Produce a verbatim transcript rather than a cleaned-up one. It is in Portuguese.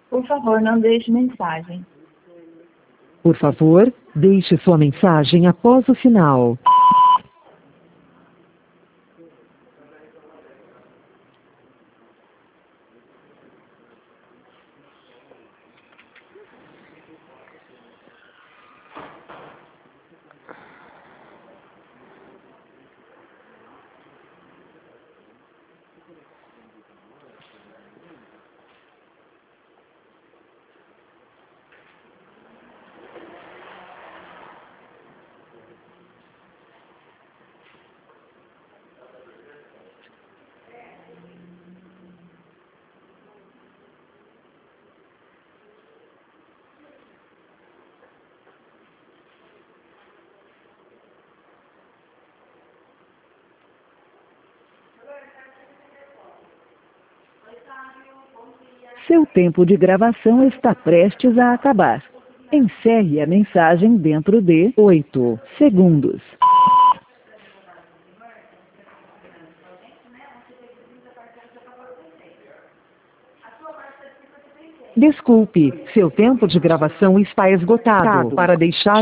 Por favor, não deixe mensagem. Por favor, deixe sua mensagem após o sinal. Seu tempo de gravação está prestes a acabar. Encerre a mensagem dentro de oito segundos. Desculpe, seu tempo de gravação está esgotado. Para deixar